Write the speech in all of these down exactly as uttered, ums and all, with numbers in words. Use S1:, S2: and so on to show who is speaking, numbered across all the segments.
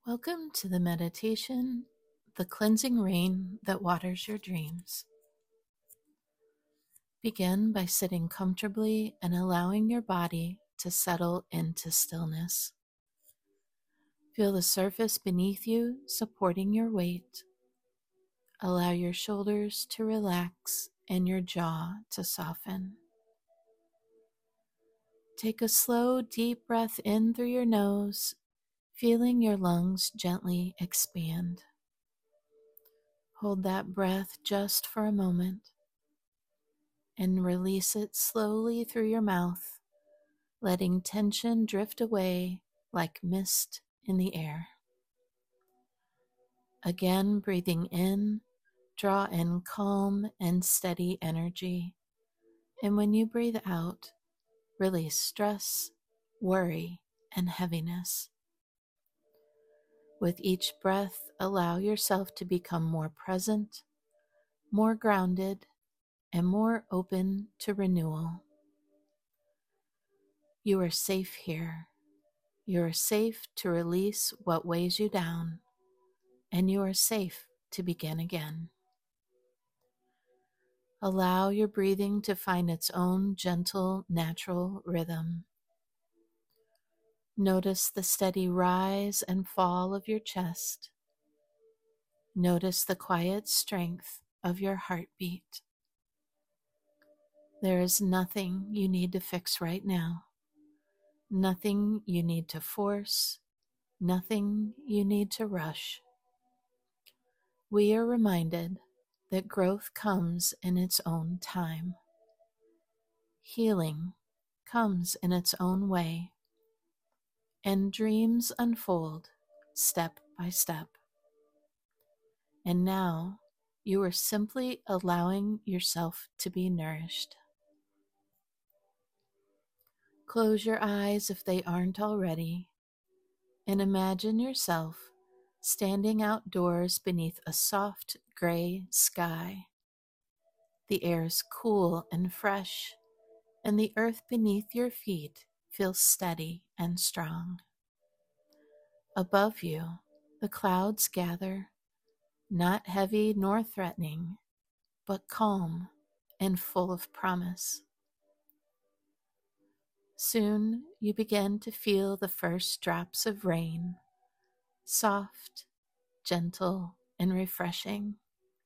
S1: Welcome to the meditation, the cleansing rain that waters your dreams. Begin by sitting comfortably and allowing your body to settle into stillness. Feel the surface beneath you supporting your weight. Allow your shoulders to relax and your jaw to soften. Take a slow, deep breath in through your nose, feeling your lungs gently expand. Hold that breath just for a moment and release it slowly through your mouth, letting tension drift away like mist in the air. Again, breathing in, draw in calm and steady energy, and when you breathe out, release stress, worry, and heaviness. With each breath, allow yourself to become more present, more grounded, and more open to renewal. You are safe here. You are safe to release what weighs you down, and you are safe to begin again. Allow your breathing to find its own gentle, natural rhythm. Notice the steady rise and fall of your chest. Notice the quiet strength of your heartbeat. There is nothing you need to fix right now, nothing you need to force, nothing you need to rush. We are reminded that growth comes in its own time. Healing comes in its own way, and dreams unfold step by step. And now you are simply allowing yourself to be nourished. Close your eyes if they aren't already, and imagine yourself standing outdoors beneath a soft gray sky. The air is cool and fresh, and the earth beneath your feet feels steady and strong. Above you, the clouds gather, not heavy nor threatening, but calm and full of promise. Soon you begin to feel the first drops of rain, soft, gentle, and refreshing.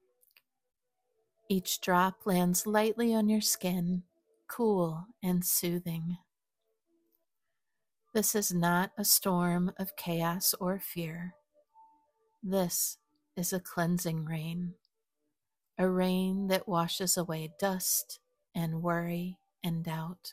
S1: Each drop lands lightly on your skin, cool and soothing. This is not a storm of chaos or fear. This is a cleansing rain, a rain that washes away dust and worry and doubt.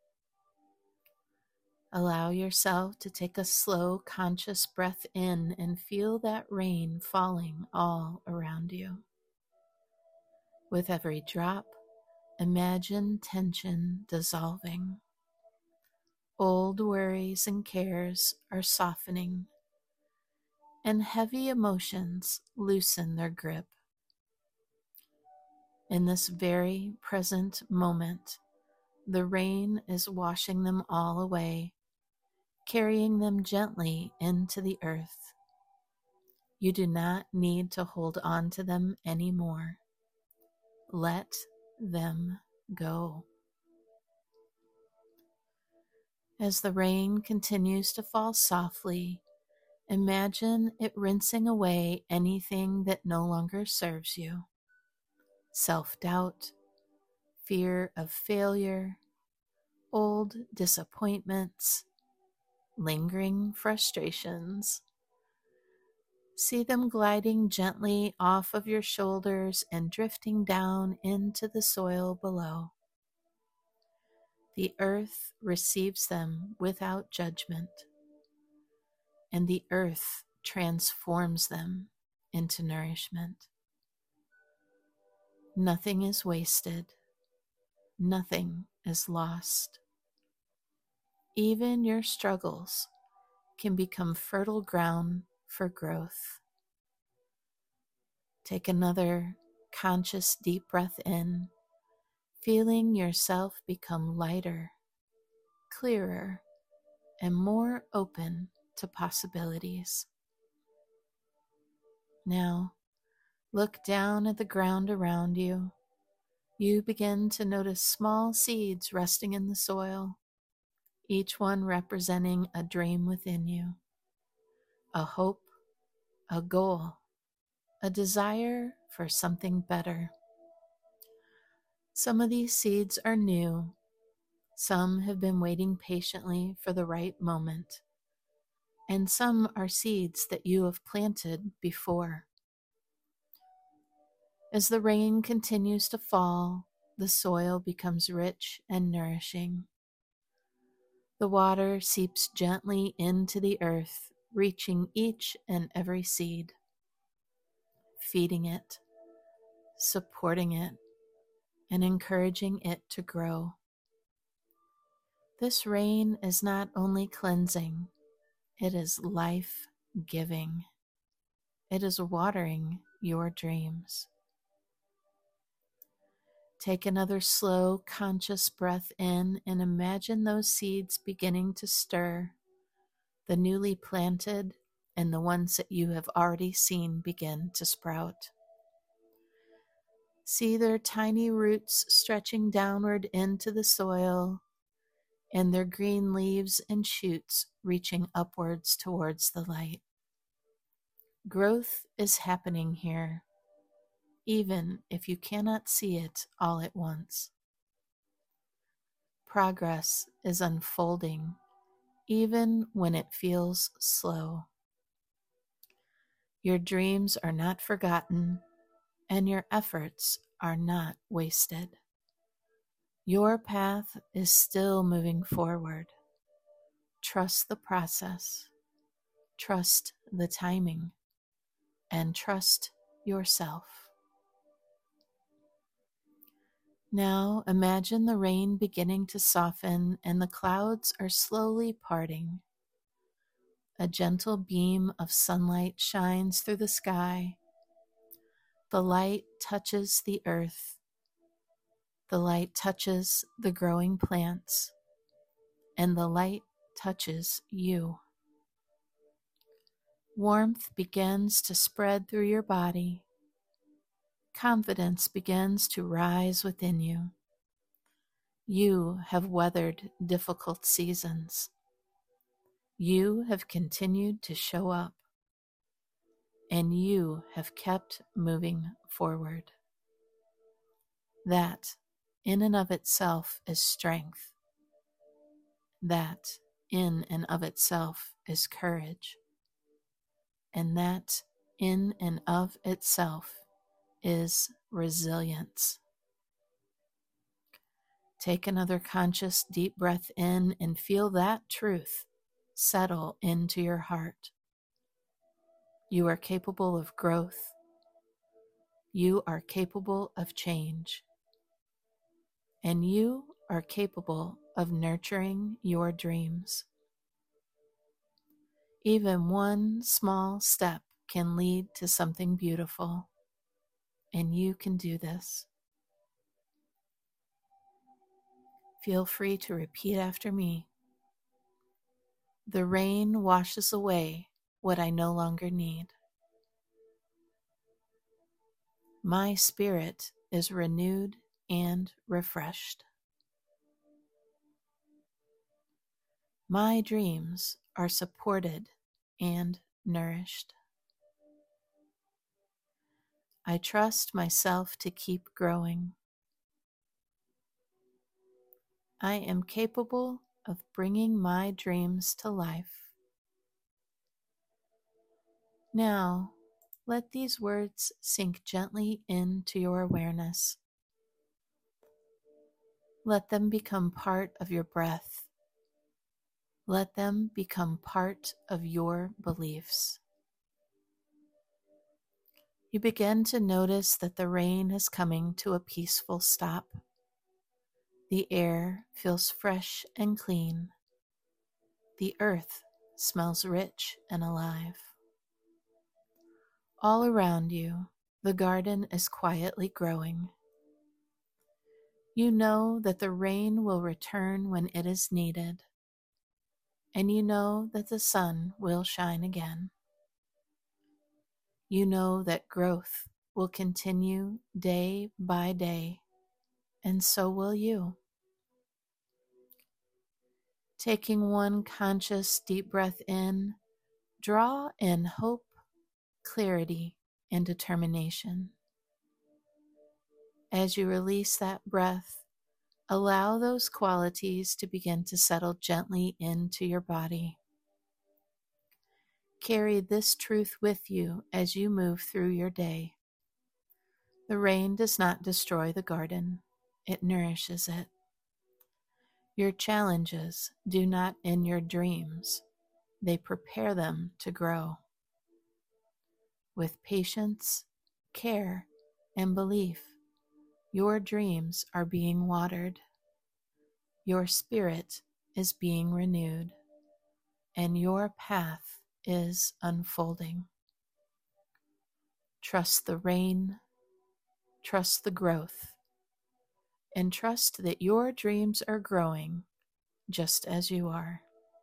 S1: Allow yourself to take a slow, conscious breath in and feel that rain falling all around you. With every drop, imagine tension dissolving. Old worries and cares are softening, and heavy emotions loosen their grip. In this very present moment, the rain is washing them all away, carrying them gently into the earth. You do not need to hold on to them anymore. Let them go. As the rain continues to fall softly, imagine it rinsing away anything that no longer serves you. Self-doubt, fear of failure, old disappointments, lingering frustrations. See them gliding gently off of your shoulders and drifting down into the soil below. The earth receives them without judgment, and the earth transforms them into nourishment. Nothing is wasted. Nothing is lost. Even your struggles can become fertile ground for growth. Take another conscious deep breath in, feeling yourself become lighter, clearer, and more open to possibilities. Now, look down at the ground around you. You begin to notice small seeds resting in the soil, each one representing a dream within you, a hope, a goal, a desire for something better. Some of these seeds are new. Some have been waiting patiently for the right moment. And some are seeds that you have planted before. As the rain continues to fall, the soil becomes rich and nourishing. The water seeps gently into the earth, reaching each and every seed, feeding it, supporting it, and encouraging it to grow. This rain is not only cleansing, it is life-giving. It is watering your dreams. Take another slow, conscious breath in and imagine those seeds beginning to stir, the newly planted and the ones that you have already seen begin to sprout. See their tiny roots stretching downward into the soil and their green leaves and shoots reaching upwards towards the light. Growth is happening here, even if you cannot see it all at once. Progress is unfolding, even when it feels slow. Your dreams are not forgotten, and your efforts are not wasted. Your path is still moving forward. Trust the process, trust the timing, and trust yourself. Now imagine the rain beginning to soften and the clouds are slowly parting. A gentle beam of sunlight shines through the sky. The light touches the earth. The light touches the growing plants. And the light touches you. Warmth begins to spread through your body. Confidence begins to rise within you. You have weathered difficult seasons. You have continued to show up, and you have kept moving forward. That, in and of itself, is strength. That, in and of itself, is courage. And that, in and of itself, is resilience. Take another conscious deep breath in and feel that truth settle into your heart. You are capable of growth. You are capable of change. And you are capable of nurturing your dreams. Even one small step can lead to something beautiful. And you can do this. Feel free to repeat after me. The rain washes away what I no longer need. My spirit is renewed and refreshed. My dreams are supported and nourished. I trust myself to keep growing. I am capable of bringing my dreams to life. Now, let these words sink gently into your awareness. Let them become part of your breath. Let them become part of your beliefs. You begin to notice that the rain is coming to a peaceful stop. The air feels fresh and clean. The earth smells rich and alive. All around you, the garden is quietly growing. You know that the rain will return when it is needed, and you know that the sun will shine again. you know that growth will continue day by day, and so will you. Taking one conscious deep breath in, draw in hope, clarity, and determination. As you release that breath, allow those qualities to begin to settle gently into your body. Carry this truth with you as you move through your day. The rain does not destroy the garden, it nourishes it. Your challenges do not end your dreams, they prepare them to grow. With patience, care, and belief, your dreams are being watered. Your spirit is being renewed, and your path is unfolding. Trust the rain, trust the growth, and trust that your dreams are growing just as you are.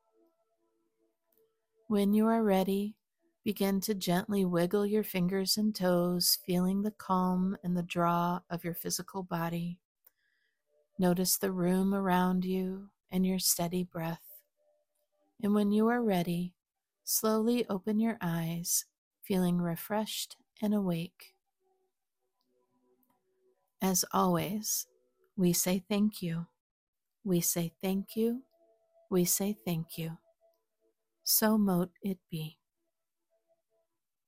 S1: When you are ready, begin to gently wiggle your fingers and toes, feeling the calm and the draw of your physical body. Notice the room around you and your steady breath. And when you are ready, slowly open your eyes, feeling refreshed and awake. As always, we say thank you. We say thank you. We say thank you. So mote it be.